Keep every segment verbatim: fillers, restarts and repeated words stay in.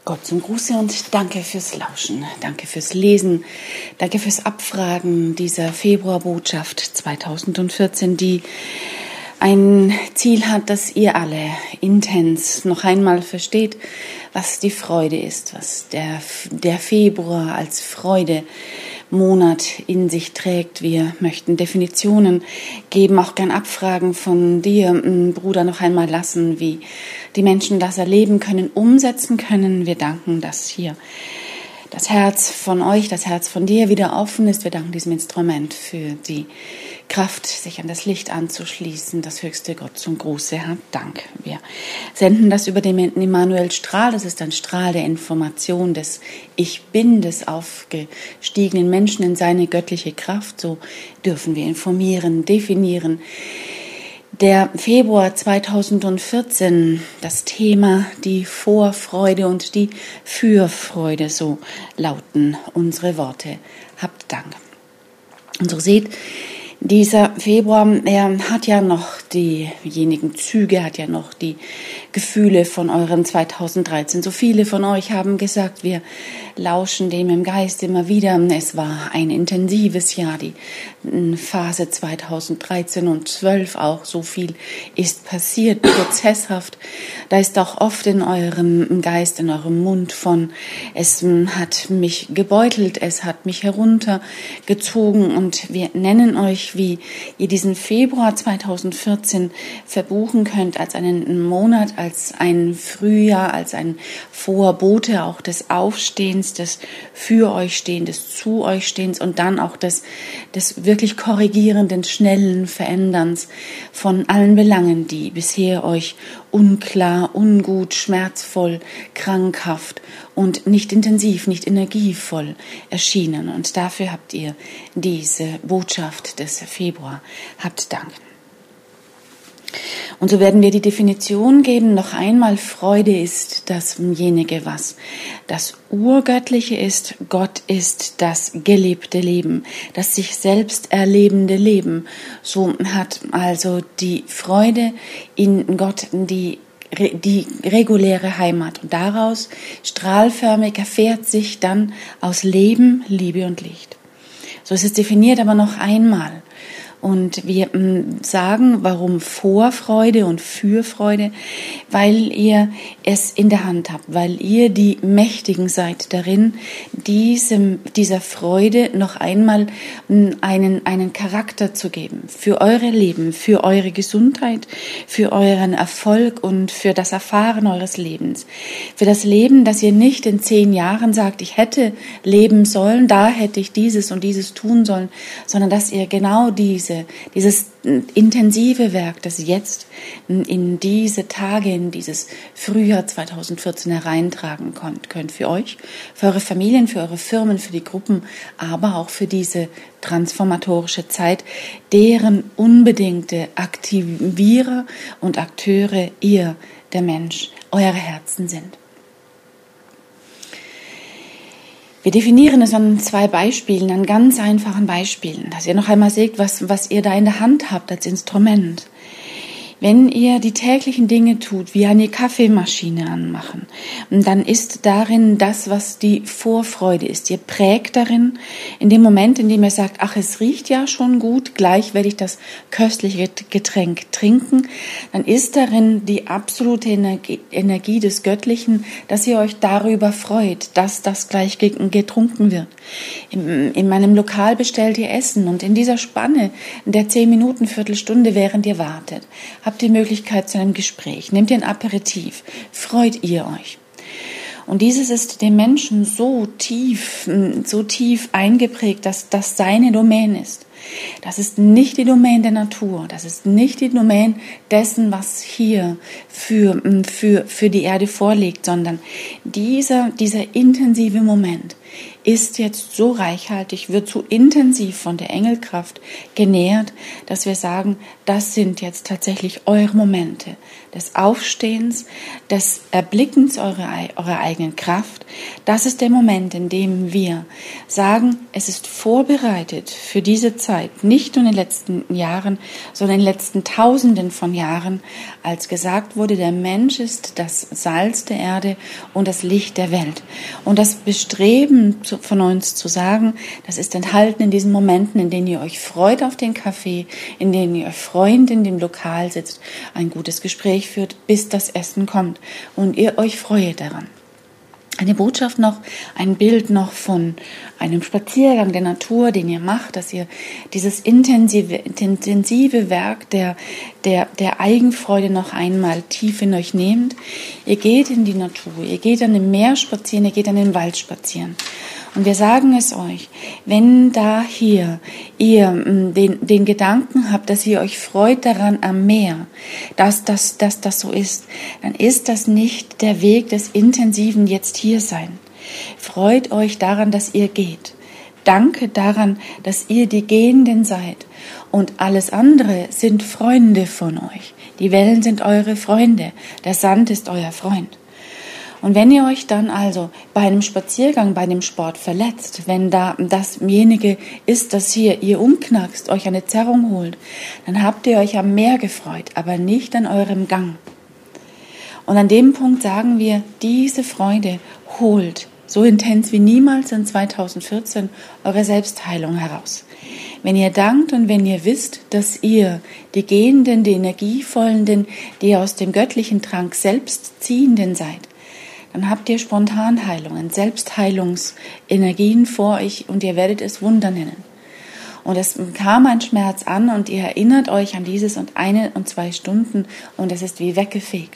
Gott zum Gruße und danke fürs Lauschen, danke fürs Lesen, danke fürs Abfragen dieser Februarbotschaft zweitausendvierzehn, die ein Ziel hat, dass ihr alle intens noch einmal versteht, was die Freude ist, was der, der Februar als Freudemonat in sich trägt. Wir möchten Definitionen geben, auch gern Abfragen von dir, Bruder, noch einmal lassen, wie die Menschen das erleben können, umsetzen können. Wir danken, dass hier das Herz von euch, das Herz von dir wieder offen ist. Wir danken diesem Instrument für die Kraft, sich an das Licht anzuschließen. Das höchste Gott zum Gruße hat Dank. Wir senden das über den Immanuel-Strahl. Das ist ein Strahl der Information des Ich Bin, des aufgestiegenen Menschen in seine göttliche Kraft. So dürfen wir informieren, definieren. Der Februar zweitausendvierzehn, das Thema die Vorfreude und die Fürfreude, so lauten unsere Worte. Habt Dank. Und so seht, dieser Februar, er hat ja noch diejenigen Züge, hat ja noch die Gefühle von eurem zweitausenddreizehn. So viele von euch haben gesagt, wir lauschen dem im Geist immer wieder. Es war ein intensives Jahr, die Phase zweitausenddreizehn und zwölf auch. So viel ist passiert, prozesshaft. Da ist auch oft in eurem Geist, in eurem Mund von, es hat mich gebeutelt, es hat mich heruntergezogen und wir nennen euch, wie ihr diesen Februar zweitausendvierzehn verbuchen könnt als einen Monat, als ein Frühjahr, als ein Vorbote auch des Aufstehens, des für euch Stehens, des zu euch Stehens und dann auch des, des wirklich korrigierenden, schnellen Veränderns von allen Belangen, die bisher euch unklar, ungut, schmerzvoll, krankhaft und nicht intensiv, nicht energievoll erschienen. Und dafür habt ihr diese Botschaft des Februar. Habt Dank. Und so werden wir die Definition geben. Noch einmal, Freude ist dasjenige, was das Urgöttliche ist. Gott ist das gelebte Leben, das sich selbst erlebende Leben. So hat also die Freude in Gott die die reguläre Heimat. Und daraus strahlförmig erfährt sich dann aus Leben, Liebe und Licht. So ist es definiert, aber noch einmal. Und wir sagen, warum Vorfreude und Fürfreude? Weil ihr es in der Hand habt, weil ihr die Mächtigen seid darin, diesem, dieser Freude noch einmal einen, einen Charakter zu geben. Für eure Leben, für eure Gesundheit, für euren Erfolg und für das Erfahren eures Lebens. Für das Leben, dass ihr nicht in zehn Jahren sagt, ich hätte leben sollen, da hätte ich dieses und dieses tun sollen, sondern dass ihr genau diese Dieses intensive Werk, das jetzt in diese Tage, in dieses Frühjahr zweitausendvierzehn hereintragen könnt, für euch, für eure Familien, für eure Firmen, für die Gruppen, aber auch für diese transformatorische Zeit, deren unbedingte Aktivierer und Akteure ihr, der Mensch, eure Herzen sind. Wir definieren es an zwei Beispielen, an ganz einfachen Beispielen, dass ihr noch einmal seht, was, was ihr da in der Hand habt als Instrument. Wenn ihr die täglichen Dinge tut, wie eine Kaffeemaschine anmachen, dann ist darin das, was die Vorfreude ist. Ihr prägt darin, in dem Moment, in dem ihr sagt, ach, es riecht ja schon gut, gleich werde ich das köstliche Getränk trinken, dann ist darin die absolute Energie, Energie des Göttlichen, dass ihr euch darüber freut, dass das gleich getrunken wird. In, in meinem Lokal bestellt ihr Essen und in dieser Spanne der zehn Minuten, Viertelstunde, während ihr wartet, habt ihr Möglichkeit zu einem Gespräch, nehmt ihr ein Aperitif, freut ihr euch. Und dieses ist dem Menschen so tief, so tief eingeprägt, dass das seine Domäne ist. Das ist nicht die Domäne der Natur, das ist nicht die Domäne dessen, was hier für, für, für die Erde vorliegt, sondern dieser, dieser intensive Moment ist jetzt so reichhaltig, wird so intensiv von der Engelkraft genährt, dass wir sagen, das sind jetzt tatsächlich eure Momente des Aufstehens, des Erblickens eurer, eurer eigenen Kraft. Das ist der Moment, in dem wir sagen, es ist vorbereitet für diese Zeit, Zeit, nicht nur in den letzten Jahren, sondern in den letzten Tausenden von Jahren, als gesagt wurde, der Mensch ist das Salz der Erde und das Licht der Welt. Und das Bestreben von uns zu sagen, das ist enthalten in diesen Momenten, in denen ihr euch freut auf den Kaffee, in denen ihr euch freund in dem Lokal sitzt, ein gutes Gespräch führt, bis das Essen kommt und ihr euch freut daran. Eine Botschaft noch, ein Bild noch von einem Spaziergang der Natur, den ihr macht, dass ihr dieses intensive, intensive Werk der, der, der Eigenfreude noch einmal tief in euch nehmt. Ihr geht in die Natur, ihr geht an dem Meer spazieren, ihr geht an den Wald spazieren. Und wir sagen es euch, wenn da hier ihr den, den Gedanken habt, dass ihr euch freut daran am Meer, dass, dass, dass das so ist, dann ist das nicht der Weg des intensiven jetzt hier sein. Freut euch daran, dass ihr geht. Danke daran, dass ihr die Gehenden seid. Und alles andere sind Freunde von euch. Die Wellen sind eure Freunde. Der Sand ist euer Freund. Und wenn ihr euch dann also bei einem Spaziergang, bei dem Sport verletzt, wenn da dasjenige ist, dass hier ihr umknackst, euch eine Zerrung holt, dann habt ihr euch am Meer gefreut, aber nicht an eurem Gang. Und an dem Punkt sagen wir, diese Freude holt so intens wie niemals in zweitausendvierzehn eure Selbstheilung heraus. Wenn ihr dankt und wenn ihr wisst, dass ihr die Gehenden, die Energievollenden, die aus dem göttlichen Trank selbst ziehenden seid, dann habt ihr Spontanheilungen, Selbstheilungsenergien vor euch und ihr werdet es Wunder nennen. Und es kam ein Schmerz an und ihr erinnert euch an dieses und eine und zwei Stunden und es ist wie weggefegt.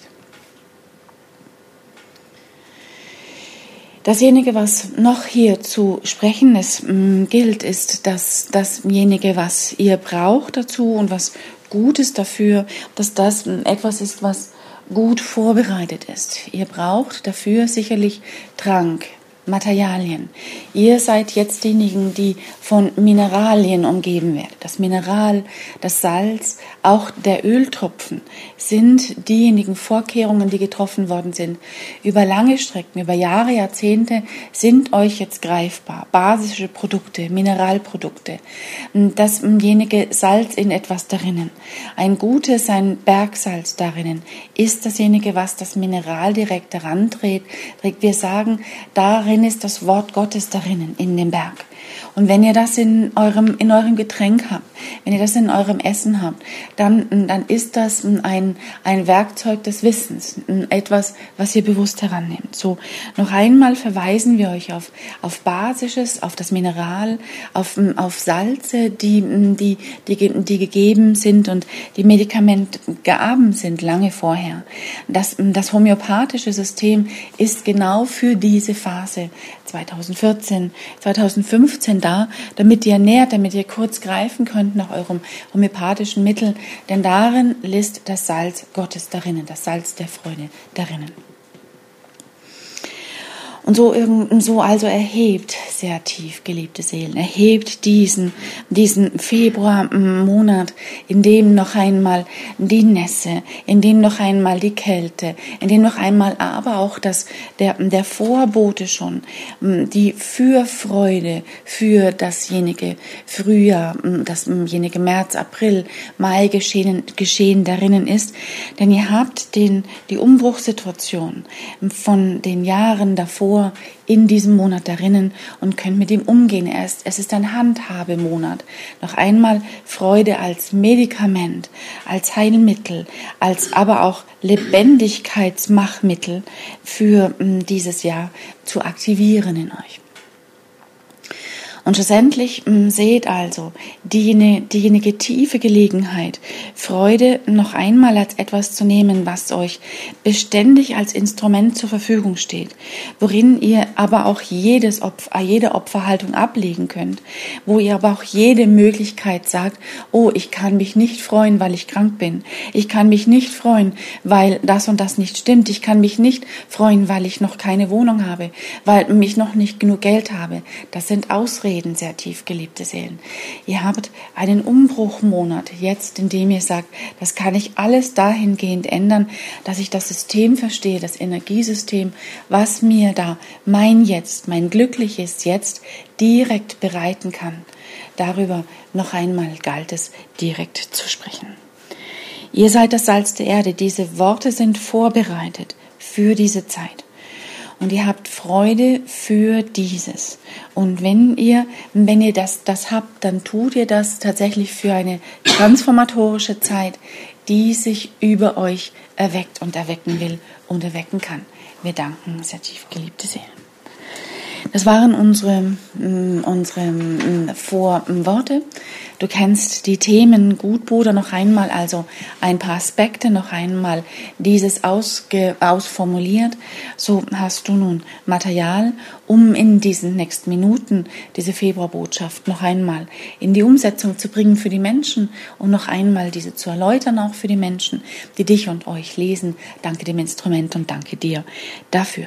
Dasjenige, was noch hier zu sprechen ist, gilt, ist, dass dasjenige, was ihr braucht dazu und was gut ist dafür, dass das etwas ist, was gut vorbereitet ist. Ihr braucht dafür sicherlich Trank, Materialien. Ihr seid jetzt diejenigen, die von Mineralien umgeben werden. Das Mineral, das Salz, auch der Öltropfen sind diejenigen Vorkehrungen, die getroffen worden sind. Über lange Strecken, über Jahre, Jahrzehnte sind euch jetzt greifbar. Basische Produkte, Mineralprodukte. Dasjenige Salz in etwas darinnen. Ein gutes, ein Bergsalz darinnen ist dasjenige, was das Mineral direkt daran trägt. Wir sagen, darin ist das Wort Gottes darinnen, in dem Berg. Und wenn ihr das in eurem, in eurem Getränk habt, wenn ihr das in eurem Essen habt, dann, dann ist das ein, ein Werkzeug des Wissens, etwas, was ihr bewusst herannehmt. So, noch einmal verweisen wir euch auf, auf Basisches, auf das Mineral, auf, auf Salze, die, die, die, die gegeben sind und die medikamentgaben sind lange vorher. Das, das homöopathische System ist genau für diese Phase zweitausendvierzehn, zweitausendfünfzehn da, damit ihr nährt, damit ihr kurz greifen könnt nach eurem homöopathischen Mittel, denn darin liegt das Salz Gottes darinnen, das Salz der Freude darinnen. Und so, so also erhebt sehr tief, geliebte Seelen, erhebt diesen, diesen Februarmonat, in dem noch einmal die Nässe, in dem noch einmal die Kälte, in dem noch einmal aber auch das, der, der Vorbote schon, die Fürfreude für dasjenige Frühjahr, dasjenige März, April, Mai geschehen, geschehen darinnen ist. Denn ihr habt den, die Umbruchssituation von den Jahren davor in diesem Monat darinnen und könnt mit ihm umgehen. Er ist, es ist ein Handhabemonat. Noch einmal Freude als Medikament, als Heilmittel, als aber auch Lebendigkeitsmachmittel für dieses Jahr zu aktivieren in euch. Und schlussendlich seht also diejenige, diejenige tiefe Gelegenheit, Freude noch einmal als etwas zu nehmen, was euch beständig als Instrument zur Verfügung steht, worin ihr aber auch jedes Opfer, jede Opferhaltung ablegen könnt, wo ihr aber auch jede Möglichkeit sagt, oh, ich kann mich nicht freuen, weil ich krank bin. Ich kann mich nicht freuen, weil das und das nicht stimmt. Ich kann mich nicht freuen, weil ich noch keine Wohnung habe, weil ich noch nicht genug Geld habe. Das sind Ausreden. reden, sehr tief geliebte Seelen. Ihr habt einen Umbruchmonat jetzt, in dem ihr sagt, das kann ich alles dahingehend ändern, dass ich das System verstehe, das Energiesystem, was mir da mein Jetzt, mein glückliches Jetzt direkt bereiten kann. Darüber noch einmal galt es, direkt zu sprechen. Ihr seid das Salz der Erde. Diese Worte sind vorbereitet für diese Zeit. Und ihr habt Freude für dieses. Und wenn ihr, wenn ihr das, das habt, dann tut ihr das tatsächlich für eine transformatorische Zeit, die sich über euch erweckt und erwecken will und erwecken kann. Wir danken, sehr tief geliebte Seelen. Das waren unsere, unsere Vorworte. Du kennst die Themen gut, Bruder, noch einmal, also ein paar Aspekte, noch einmal dieses ausge, ausformuliert. So hast du nun Material, um in diesen nächsten Minuten diese Februarbotschaft noch einmal in die Umsetzung zu bringen für die Menschen und noch einmal diese zu erläutern auch für die Menschen, die dich und euch lesen. Danke dem Instrument und danke dir dafür.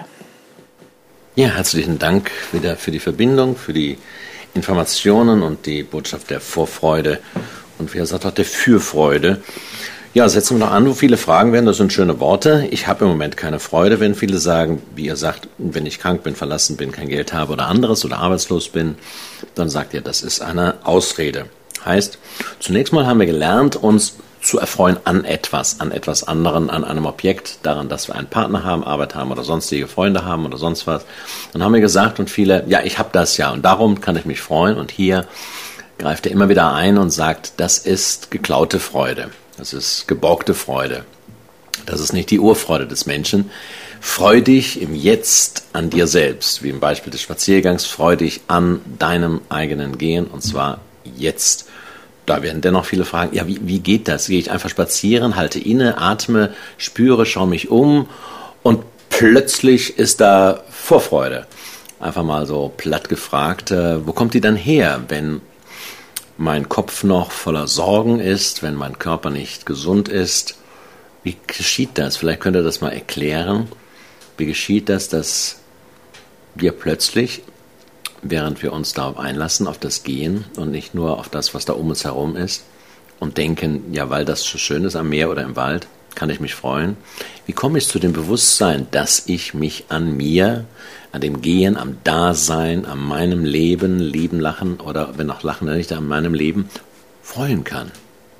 Ja, herzlichen Dank wieder für die Verbindung, für die Informationen und die Botschaft der Vorfreude und wie er sagt auch der Fürfreude. Ja, setzen wir noch an, wo viele Fragen werden, das sind schöne Worte. Ich habe im Moment keine Freude, wenn viele sagen, wie ihr sagt, wenn ich krank bin, verlassen bin, kein Geld habe oder anderes oder arbeitslos bin, dann sagt ihr, das ist eine Ausrede. Heißt, zunächst mal haben wir gelernt, uns zu erfreuen an etwas, an etwas anderen, an einem Objekt, daran, dass wir einen Partner haben, Arbeit haben oder sonstige Freunde haben oder sonst was. Dann haben wir gesagt und viele, ja, ich habe das ja und darum kann ich mich freuen. Und hier greift er immer wieder ein und sagt, das ist geklaute Freude, das ist geborgte Freude, das ist nicht die Urfreude des Menschen. Freu dich im Jetzt an dir selbst, wie im Beispiel des Spaziergangs, freu dich an deinem eigenen Gehen und zwar jetzt. Da werden dennoch viele fragen, ja, wie, wie geht das? Gehe ich einfach spazieren, halte inne, atme, spüre, schaue mich um und plötzlich ist da Vorfreude. Einfach mal so platt gefragt, äh, wo kommt die dann her, wenn mein Kopf noch voller Sorgen ist, wenn mein Körper nicht gesund ist? Wie geschieht das? Vielleicht könnt ihr das mal erklären. Wie geschieht das, dass wir plötzlich, während wir uns darauf einlassen, auf das Gehen und nicht nur auf das, was da um uns herum ist und denken, ja, weil das so schön ist am Meer oder im Wald, kann ich mich freuen. Wie komme ich zu dem Bewusstsein, dass ich mich an mir, an dem Gehen, am Dasein, an meinem Leben, Leben, Lachen oder wenn auch Lachen nicht, an meinem Leben freuen kann?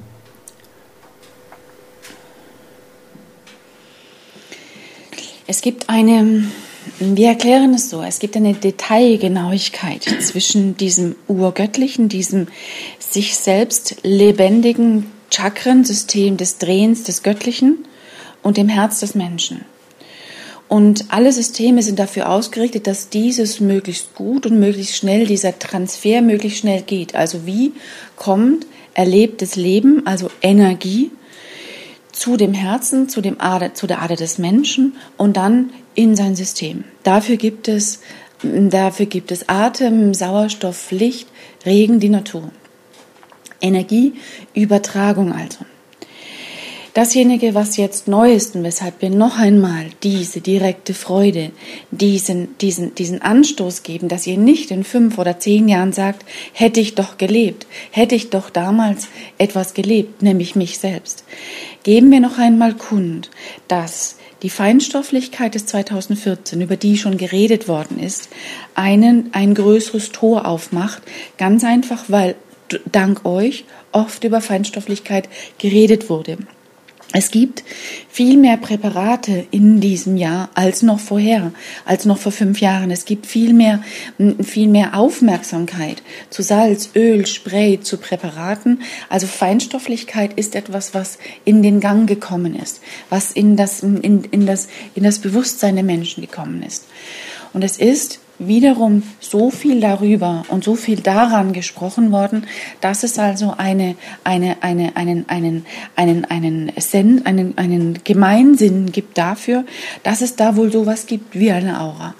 Es gibt eine, wir erklären es so, es gibt eine Detailgenauigkeit zwischen diesem Urgöttlichen, diesem sich selbst lebendigen Chakrensystem des Drehens des Göttlichen und dem Herz des Menschen. Und alle Systeme sind dafür ausgerichtet, dass dieses möglichst gut und möglichst schnell, dieser Transfer möglichst schnell geht. Also wie kommt erlebtes Leben, also Energie, zu dem Herzen, zu, dem Ader, zu der Ader des Menschen und dann in sein System. Dafür gibt es, dafür gibt es Atem, Sauerstoff, Licht, Regen, die Natur. Energieübertragung also. Dasjenige, was jetzt neu ist und weshalb wir noch einmal diese direkte Freude, diesen, diesen, diesen Anstoß geben, dass ihr nicht in fünf oder zehn Jahren sagt, hätte ich doch gelebt, hätte ich doch damals etwas gelebt, nämlich mich selbst. Geben wir noch einmal kund, dass die Feinstofflichkeit des zweitausendvierzehn, über die schon geredet worden ist, einen, ein größeres Tor aufmacht, ganz einfach, weil dank euch oft über Feinstofflichkeit geredet wurde. Es gibt viel mehr Präparate in diesem Jahr als noch vorher, als noch vor fünf Jahren. Es gibt viel mehr, viel mehr Aufmerksamkeit zu Salz, Öl, Spray, zu Präparaten. Also Feinstofflichkeit ist etwas, was in den Gang gekommen ist, was in das, in, in das, in das Bewusstsein der Menschen gekommen ist. Und es ist wiederum so viel darüber und so viel daran gesprochen worden, dass es also eine, eine, eine, einen, einen, einen, einen, Send, einen, einen Gemeinsinn gibt dafür, dass es da wohl sowas gibt wie eine Aura.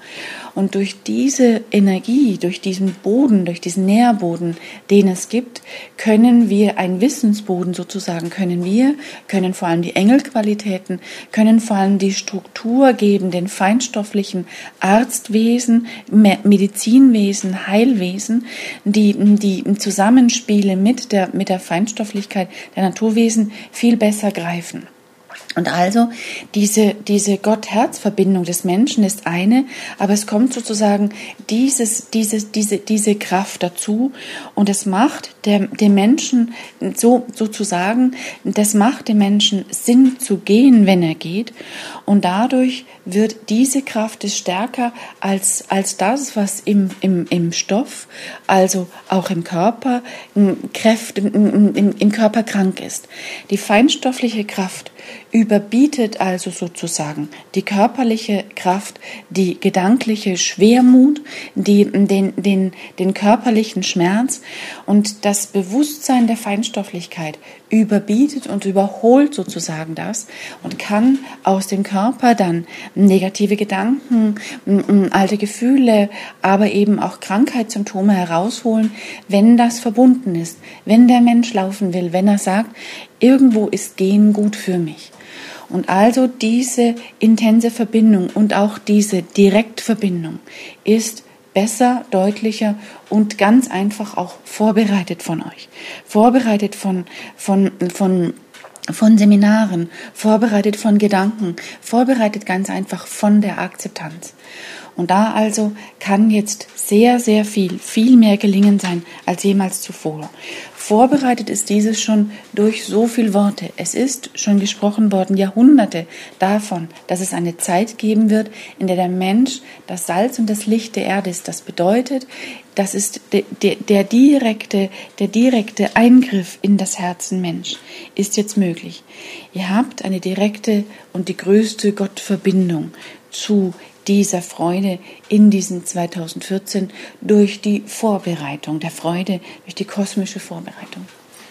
Und durch diese Energie, durch diesen Boden, durch diesen Nährboden, den es gibt, können wir, ein Wissensboden sozusagen, können wir, können vor allem die Engelqualitäten, können vor allem die Struktur geben, den feinstofflichen Arztwesen, Medizinwesen, Heilwesen, die, die Zusammenspiele mit der, mit der Feinstofflichkeit der Naturwesen viel besser greifen. Und also diese, diese Gott-Herz-Verbindung des Menschen ist eine, aber es kommt sozusagen dieses, dieses, diese, diese Kraft dazu und es macht der, dem Menschen so, sozusagen, das macht dem Menschen Sinn zu gehen, wenn er geht, und dadurch wird diese Kraft ist stärker als, als das, was im, im, im Stoff, also auch im Körper, Kräfte, im, im, im Körper krank ist. Die feinstoffliche Kraft überbietet also sozusagen die körperliche Kraft, die gedankliche Schwermut, die, den, den, den körperlichen Schmerz, und das Bewusstsein der Feinstofflichkeit überbietet und überholt sozusagen das und kann aus dem Körper dann negative Gedanken, alte Gefühle, aber eben auch Krankheitssymptome herausholen, wenn das verbunden ist, wenn der Mensch laufen will, wenn er sagt, irgendwo ist Gehen gut für mich. Und also diese intense Verbindung und auch diese Direktverbindung ist besser, deutlicher und ganz einfach auch vorbereitet von euch. Vorbereitet von, von, von, von Seminaren, vorbereitet von Gedanken, vorbereitet ganz einfach von der Akzeptanz. Und da also kann jetzt sehr, sehr viel, viel mehr gelingen sein als jemals zuvor. Vorbereitet ist dieses schon durch so viele Worte. Es ist schon gesprochen worden, Jahrhunderte davon, dass es eine Zeit geben wird, in der der Mensch das Salz und das Licht der Erde ist. Das bedeutet, das ist der, der, der, direkte, der direkte Eingriff in das Herzenmensch ist jetzt möglich. Ihr habt eine direkte und die größte Gottverbindung zu dieser Freude in diesem zweitausendvierzehn durch die Vorbereitung der Freude, durch die kosmische Vorbereitung.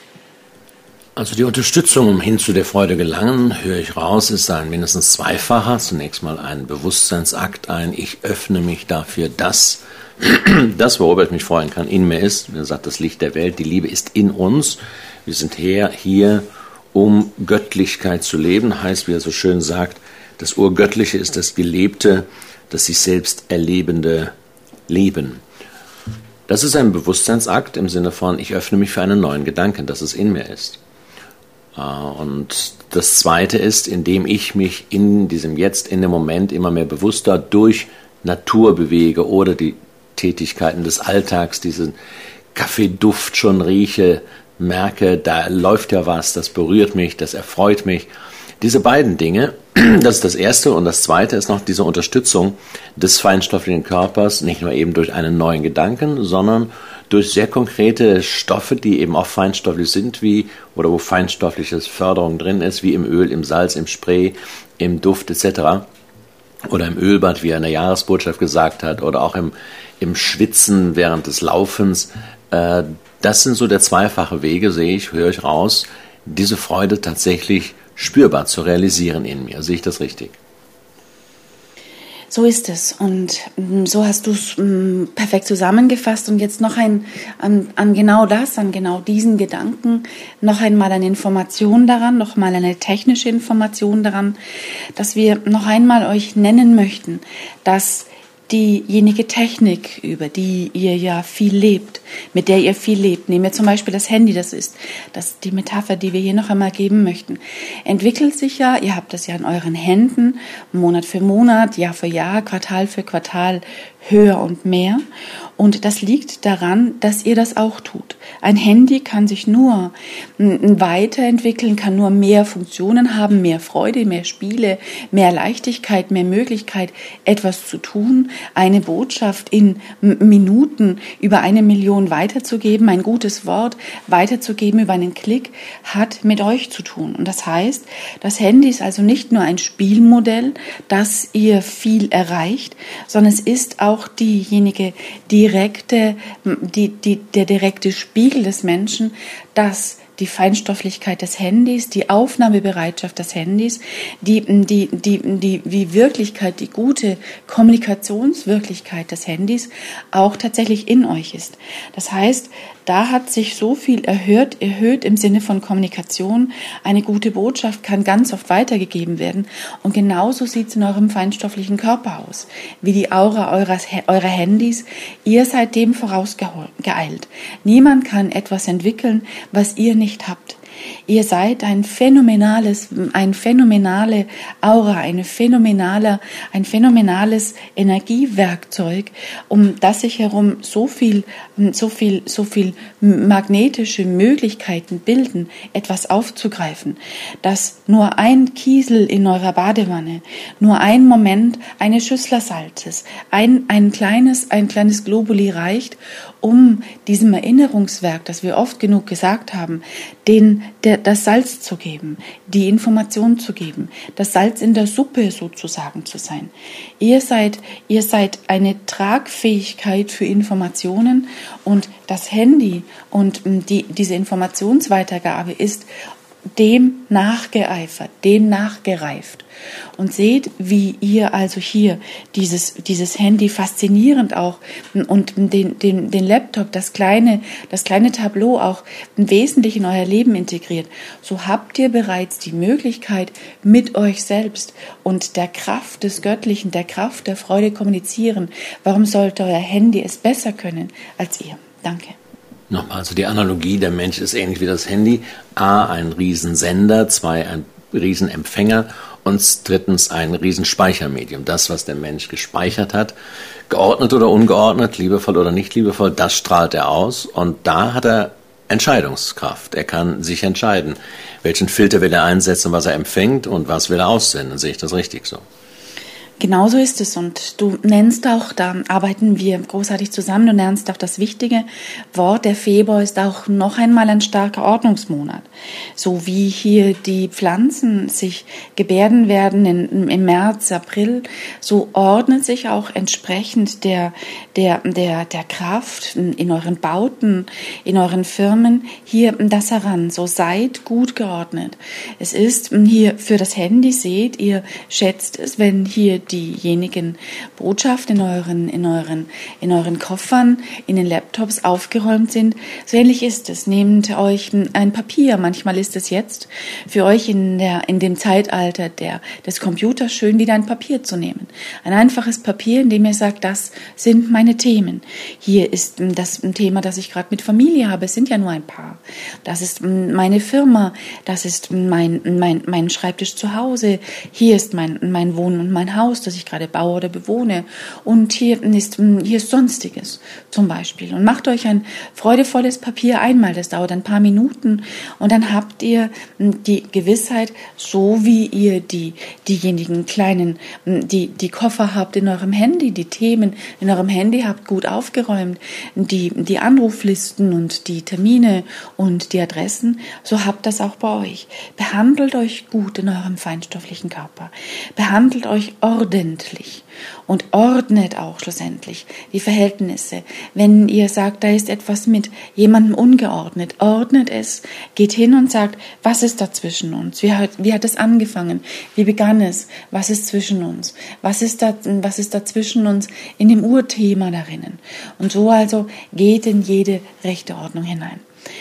Also die Unterstützung, um hin zu der Freude gelangen, höre ich raus, ist ein mindestens zweifacher. Zunächst mal ein Bewusstseinsakt, ein Ich öffne mich dafür, dass das, worüber ich mich freuen kann, in mir ist. Wie gesagt, das Licht der Welt, die Liebe ist in uns. Wir sind her, hier, um Göttlichkeit zu leben. Heißt, wie er so schön sagt, das Urgöttliche ist das Gelebte, das sich selbst erlebende Leben. Das ist ein Bewusstseinsakt im Sinne von, ich öffne mich für einen neuen Gedanken, dass es in mir ist. Und das Zweite ist, indem ich mich in diesem Jetzt, in dem Moment immer mehr bewusster durch Natur bewege oder die Tätigkeiten des Alltags, diesen Kaffeeduft schon rieche, merke, da läuft ja was, das berührt mich, das erfreut mich. Diese beiden Dinge, das ist das Erste, und das Zweite ist noch diese Unterstützung des feinstofflichen Körpers, nicht nur eben durch einen neuen Gedanken, sondern durch sehr konkrete Stoffe, die eben auch feinstofflich sind, wie oder wo feinstoffliche Förderung drin ist, wie im Öl, im Salz, im Spray, im Duft et cetera. Oder im Ölbad, wie er in der Jahresbotschaft gesagt hat, oder auch im, im Schwitzen während des Laufens. Äh, das sind so der zweifache Wege, sehe ich, höre ich raus, diese Freude tatsächlich spürbar zu realisieren in mir. Sehe ich das richtig? So ist es, und so hast du es perfekt zusammengefasst, und jetzt noch ein, an, an genau das, an genau diesen Gedanken, noch einmal eine Information daran, noch mal eine technische Information daran, dass wir noch einmal euch nennen möchten, dass diejenige Technik, über die ihr ja viel lebt, mit der ihr viel lebt, nehmen wir zum Beispiel das Handy, das ist das die Metapher, die wir hier noch einmal geben möchten, entwickelt sich ja, ihr habt das ja in euren Händen, Monat für Monat, Jahr für Jahr, Quartal für Quartal, höher und mehr. Und das liegt daran, dass ihr das auch tut. Ein Handy kann sich nur weiterentwickeln, kann nur mehr Funktionen haben, mehr Freude, mehr Spiele, mehr Leichtigkeit, mehr Möglichkeit, etwas zu tun, eine Botschaft in Minuten über eine Million weiterzugeben, ein gutes Wort weiterzugeben über einen Klick, hat mit euch zu tun. Und das heißt, das Handy ist also nicht nur ein Spielmodell, dass ihr viel erreicht, sondern es ist auch diejenige direkte, die, die, der direkte Spiegel des Menschen, dass die Feinstofflichkeit des Handys, die Aufnahmebereitschaft des Handys, die, die, die, die, die Wirklichkeit, die gute Kommunikationswirklichkeit des Handys auch tatsächlich in euch ist. Das heißt, da hat sich so viel erhöht, erhöht im Sinne von Kommunikation. Eine gute Botschaft kann ganz oft weitergegeben werden. Und genauso sieht es in eurem feinstofflichen Körper aus, wie die Aura eures, eurer Handys. Ihr seid dem vorausgeeilt. Niemand kann etwas entwickeln, was ihr nicht habt. Ihr seid ein phänomenales, ein phänomenale Aura, eine phänomenale, ein phänomenales Energiewerkzeug, um das sich herum so viel, so viel, so viel magnetische Möglichkeiten bilden, etwas aufzugreifen, dass nur ein Kiesel in eurer Badewanne, nur ein Moment eines Schüssler Salzes, ein, ein kleines, ein kleines Globuli reicht, um diesem Erinnerungswerk, das wir oft genug gesagt haben, den, der, das Salz zu geben, die Information zu geben, das Salz in der Suppe sozusagen zu sein. Ihr seid, ihr seid eine Tragfähigkeit für Informationen und das Handy und die, diese Informationsweitergabe ist dem nachgeeifert, dem nachgereift. Und seht, wie ihr also hier dieses, dieses Handy faszinierend auch und den, den, den Laptop, das kleine, das kleine Tableau auch wesentlich in euer Leben integriert. So habt ihr bereits die Möglichkeit, mit euch selbst und der Kraft des Göttlichen, der Kraft der Freude kommunizieren. Warum sollte euer Handy es besser können als ihr? Danke. Nochmal, also die Analogie, der Mensch ist ähnlich wie das Handy. A, ein Riesensender, zwei, ein Riesenempfänger und drittens ein Riesenspeichermedium. Das, was der Mensch gespeichert hat, geordnet oder ungeordnet, liebevoll oder nicht liebevoll, das strahlt er aus und da hat er Entscheidungskraft. Er kann sich entscheiden, welchen Filter will er einsetzen, was er empfängt und was will er aussenden. Sehe ich das richtig so? Genauso ist es und du nennst auch, da arbeiten wir großartig zusammen, du nennst auch das wichtige Wort, der Februar ist auch noch einmal ein starker Ordnungsmonat. So wie hier die Pflanzen sich gebärden werden in, im März, April, so ordnet sich auch entsprechend der, der, der, der Kraft in euren Bauten, in euren Firmen hier das heran. So seid gut geordnet. Es ist hier für das Handy, seht ihr, schätzt es, wenn hier diejenigen Botschaften in euren, in euren, in euren Koffern, in den Laptops aufgeräumt sind. So ähnlich ist es. Nehmt euch ein Papier. Manchmal ist es jetzt für euch in der, in dem Zeitalter der, des Computers schön, wieder ein Papier zu nehmen. Ein einfaches Papier, in dem ihr sagt, das sind meine Themen. Hier ist das ein Thema, das ich gerade mit Familie habe. Es sind ja nur ein paar. Das ist meine Firma. Das ist mein, mein, mein Schreibtisch zu Hause. Hier ist mein, mein Wohnen und mein Haus, das ich gerade baue oder bewohne. Und hier ist, hier ist Sonstiges zum Beispiel. Und macht euch ein freudevolles Papier einmal. Das dauert ein paar Minuten. Und dann habt ihr die Gewissheit, so wie ihr die, diejenigen kleinen, die, die Koffer habt in eurem Handy, die Themen in eurem Handy habt gut aufgeräumt, die, die Anruflisten und die Termine und die Adressen, so habt das auch bei euch. Behandelt euch gut in eurem feinstofflichen Körper. Behandelt euch ordentlich und ordnet auch schlussendlich die Verhältnisse. Wenn ihr sagt, da ist etwas mit jemandem ungeordnet, ordnet es, geht hin und sagt, was ist da zwischen uns? Wie hat, wie hat es angefangen? Wie begann es? Was ist zwischen uns? Was ist da, was ist da zwischen uns in dem Urthema darinnen? Und so also geht in jede rechte Ordnung hinein.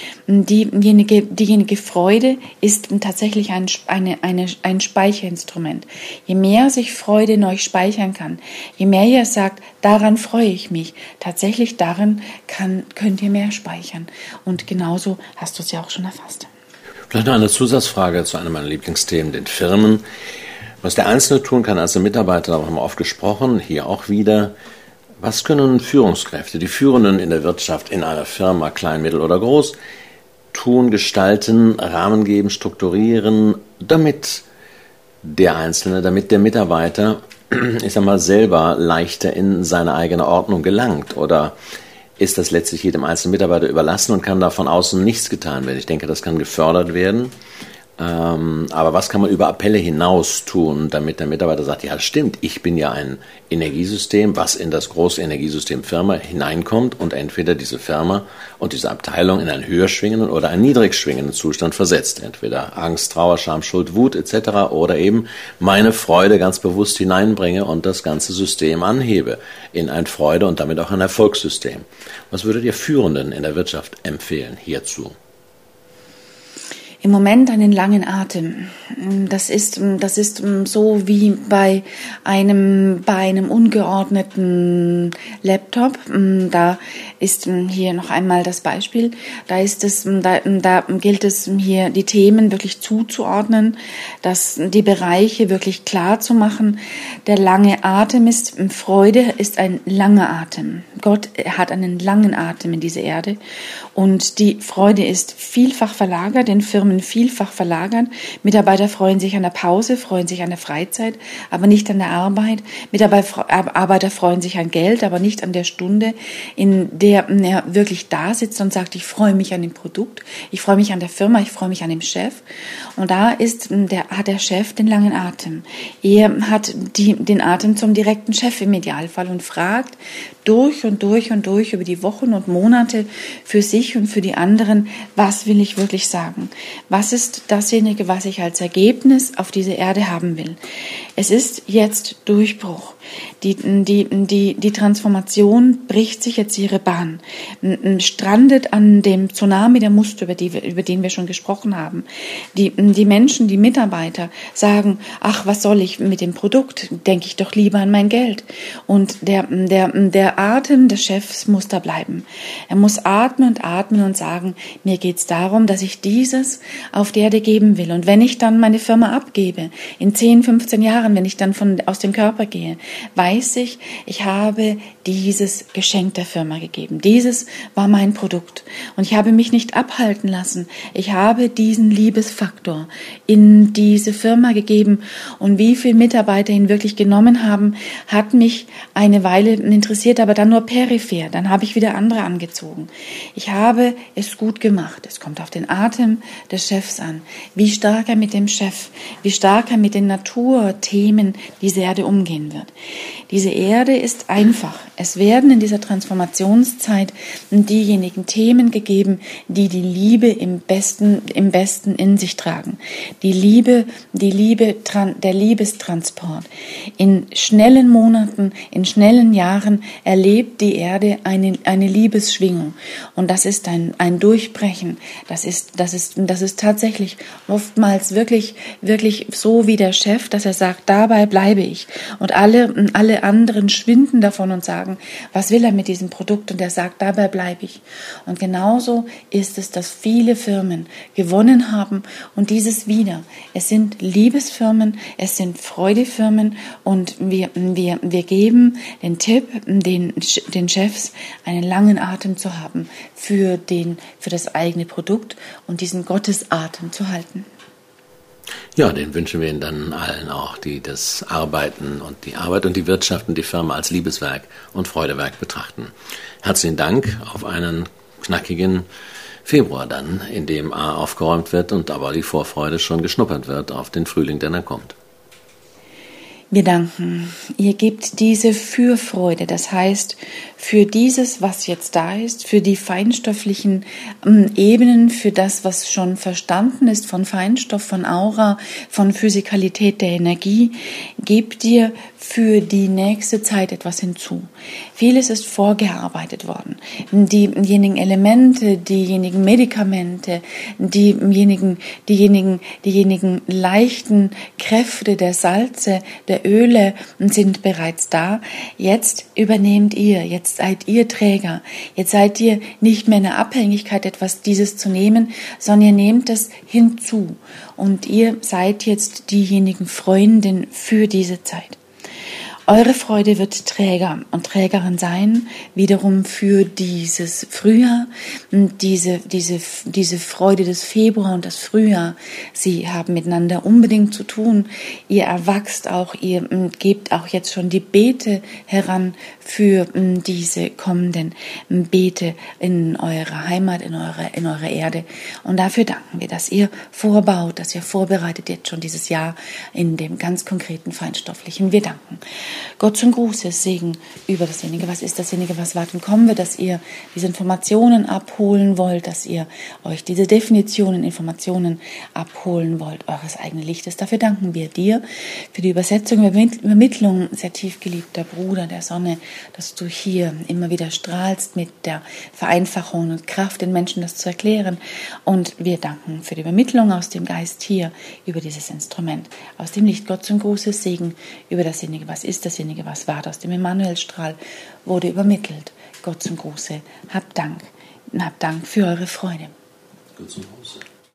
Diejenige, diejenige Freude ist tatsächlich ein, eine, eine, ein Speicherinstrument. Je mehr sich Freude in euch speichern kann, je mehr ihr sagt, daran freue ich mich, tatsächlich daran kann, könnt ihr mehr speichern. Und genauso hast du es ja auch schon erfasst. Vielleicht noch eine Zusatzfrage zu einem meiner Lieblingsthemen, den Firmen. Was der Einzelne tun kann als Mitarbeiter, darüber haben wir oft gesprochen, hier auch wieder. Was können Führungskräfte, die Führenden in der Wirtschaft, in einer Firma, klein, mittel oder groß, tun, gestalten, Rahmen geben, strukturieren, damit der Einzelne, damit der Mitarbeiter, ich sag mal, selber leichter in seine eigene Ordnung gelangt? Oder ist das letztlich jedem einzelnen Mitarbeiter überlassen und kann da von außen nichts getan werden? Ich denke, das kann gefördert werden. Ähm, aber was kann man über Appelle hinaus tun, damit der Mitarbeiter sagt, ja stimmt, ich bin ja ein Energiesystem, was in das große Energiesystem Firma hineinkommt und entweder diese Firma und diese Abteilung in einen höher schwingenden oder einen niedrig schwingenden Zustand versetzt. Entweder Angst, Trauer, Scham, Schuld, Wut et cetera oder eben meine Freude ganz bewusst hineinbringe und das ganze System anhebe in ein Freude und damit auch ein Erfolgssystem. Was würdet ihr Führenden in der Wirtschaft empfehlen hierzu? Im Moment einen langen Atem. Das ist, das ist so wie bei einem, bei einem ungeordneten Laptop. Da ist hier noch einmal das Beispiel. Da ist es, da, da gilt es hier, die Themen wirklich zuzuordnen, dass die Bereiche wirklich klar zu machen. Der lange Atem ist, Freude ist ein langer Atem. Gott hat einen langen Atem in dieser Erde. Und die Freude ist vielfach verlagert, in Firmen vielfach verlagert. Mitarbeiter freuen sich an der Pause, freuen sich an der Freizeit, aber nicht an der Arbeit. Mitarbeiter freuen sich an Geld, aber nicht an der Stunde, in der er wirklich da sitzt und sagt, ich freue mich an dem Produkt, ich freue mich an der Firma, ich freue mich an dem Chef. Und da ist der, hat der Chef den langen Atem. Er hat die, den Atem zum direkten Chef im Idealfall und fragt durch und durch und durch über die Wochen und Monate für sich und für die anderen, was will ich wirklich sagen? Was ist dasjenige, was ich als Ergebnis auf diese Erde haben will? Es ist jetzt Durchbruch. Die, die, die, die Transformation bricht sich jetzt ihre Bahn, strandet an dem Tsunami der Muster, über, die, über den wir schon gesprochen haben. Die, die Menschen, die Mitarbeiter sagen, ach, was soll ich mit dem Produkt? Denke ich doch lieber an mein Geld. Und der, der, der Atem des Chefs muss da bleiben. Er muss atmen und atmen und sagen, mir geht es darum, dass ich dieses auf der Erde geben will. Und wenn ich dann meine Firma abgebe, in zehn, fünfzehn Jahren, wenn ich dann von, aus dem Körper gehe, weiß ich, ich habe dieses Geschenk der Firma gegeben. Dieses war mein Produkt. Und ich habe mich nicht abhalten lassen. Ich habe diesen Liebesfaktor in diese Firma gegeben. Und wie viele Mitarbeiter ihn wirklich genommen haben, hat mich eine Weile interessiert, aber dann nur peripher. Dann habe ich wieder andere angezogen. Ich habe es gut gemacht. Es kommt auf den Atem des Chefs an. Wie stark er mit dem Chef, wie stark er mit den Naturthemen dieser Erde umgehen wird. Diese Erde ist einfach. Es werden in dieser Transformationszeit diejenigen Themen gegeben, die die Liebe im besten, im besten in sich tragen. Die Liebe, die Liebe, der Liebestransport. In schnellen Monaten, in schnellen Jahren erlebt die Erde eine, eine Liebesschwingung. Und das ist ein, ein Durchbrechen. Das ist, das ist, das ist tatsächlich oftmals wirklich, wirklich so wie der Chef, dass er sagt, dabei bleibe ich. Und alle, alle anderen schwinden davon und sagen, was will er mit diesem Produkt? Und er sagt, dabei bleibe ich. Und genauso ist es, dass viele Firmen gewonnen haben und dieses wieder. Es sind Liebesfirmen, es sind Freudefirmen und wir, wir, wir geben den Tipp, den, den Chefs einen langen Atem zu haben für, den, für das eigene Produkt und diesen Gottesatem zu halten. Ja, den wünschen wir Ihnen dann allen auch, die das Arbeiten und die Arbeit und die Wirtschaft und die Firma als Liebeswerk und Freudewerk betrachten. Herzlichen Dank auf einen knackigen Februar dann, in dem A aufgeräumt wird und aber die Vorfreude schon geschnuppert wird auf den Frühling, der dann kommt. Wir danken. Ihr gebt diese Fürfreude, das heißt, für dieses, was jetzt da ist, für die feinstofflichen ähm, Ebenen, für das, was schon verstanden ist von Feinstoff, von Aura, von Physikalität der Energie, gebt ihr für die nächste Zeit etwas hinzu. Vieles ist vorgearbeitet worden. Diejenigen Elemente, diejenigen Medikamente, diejenigen, diejenigen, diejenigen leichten Kräfte der Salze, der Öle sind bereits da. Jetzt übernehmt ihr, jetzt seid ihr Träger. Jetzt seid ihr nicht mehr in der Abhängigkeit, etwas dieses zu nehmen, sondern ihr nehmt es hinzu. Und ihr seid jetzt diejenigen Freundinnen für diese Zeit. Eure Freude wird Träger und Trägerin sein, wiederum für dieses Frühjahr, diese, diese, diese Freude des Februar und das Frühjahr. Sie haben miteinander unbedingt zu tun. Ihr erwachst auch, ihr gebt auch jetzt schon die Beete heran für diese kommenden Beete in eurer Heimat, in eurer, in eurer Erde. Und dafür danken wir, dass ihr vorbaut, dass ihr vorbereitet jetzt schon dieses Jahr in dem ganz konkreten Feinstofflichen. Wir danken Gott zum Gruße, Segen über dasjenige, was ist dasjenige, was wart und kommen wird, dass ihr diese Informationen abholen wollt, dass ihr euch diese Definitionen, Informationen abholen wollt, eures eigenen Lichtes. Dafür danken wir dir für die Übersetzung, Übermittlung, sehr tief geliebter Bruder der Sonne, dass du hier immer wieder strahlst mit der Vereinfachung und Kraft, den Menschen das zu erklären. Und wir danken für die Übermittlung aus dem Geist hier über dieses Instrument, aus dem Licht. Gott zum Gruße, Segen über dasjenige, was ist, dasjenige, was war, aus dem Emmanuelstrahl wurde übermittelt. Gott zum Gruße, habt Dank, habt Dank für eure Freude. Gott zum Gruße.